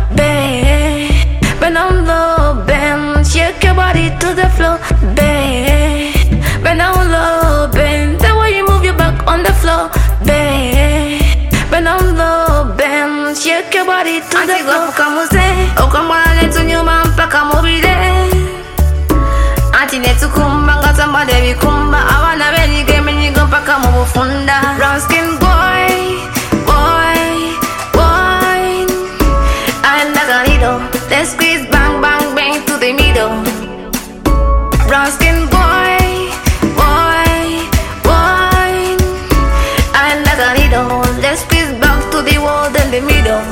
babe. Bend down low, bend, shake your body to the floor, babe. Bend down low, bend, the way you move your back on the floor, babe. Bend down low, bend, shake your body to the floor. Como sei, o como aleto nyuma mpaka mobile. Antine tukumba ngata madevi kumba, awana beni game nyigo mpaka mubufunda. Brown skin boy, I like a needle. Let's squeeze, bang, bang, bang to the middle. Brown skin boy, I like a needle. Let's squeeze back to the wall in the middle.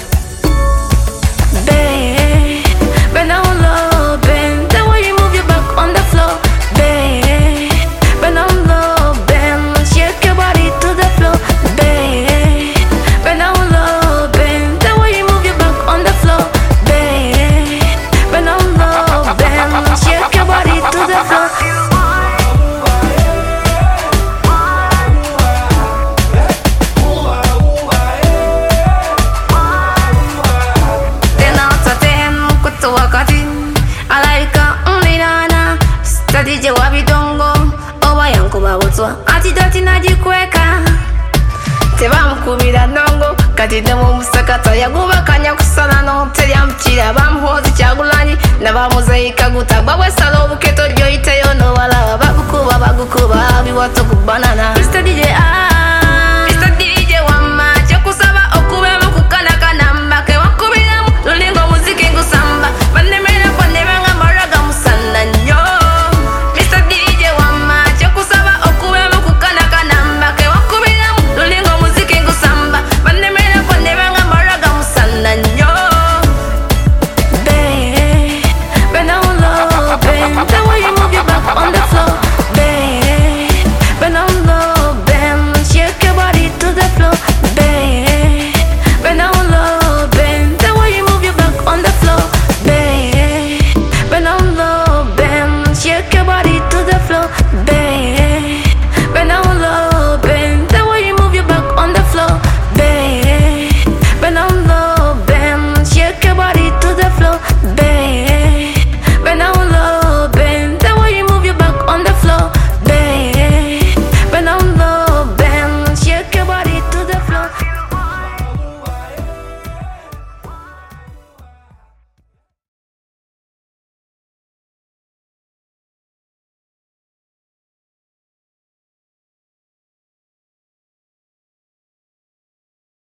Babe, bend down low, bend, the way you move your back on the floor. Babe, bend down low, bend, shake your body to the floor. Babe, bend down low, bend, the way you move your back on the floor. Babe, bend down low, bend, shake your body to the floor. DJ wabidongo oba yankuba butwa ati dati najikweka tebamukubira ndongo kati nemu musakata yagubakanya kusana n'oterya mukira bamuhozi Kyagulanyi nabamuzayika gutagwa bwesala obuketo gyoyiteyo n'obalaba bagukuba biwato ku banana Mr. DJ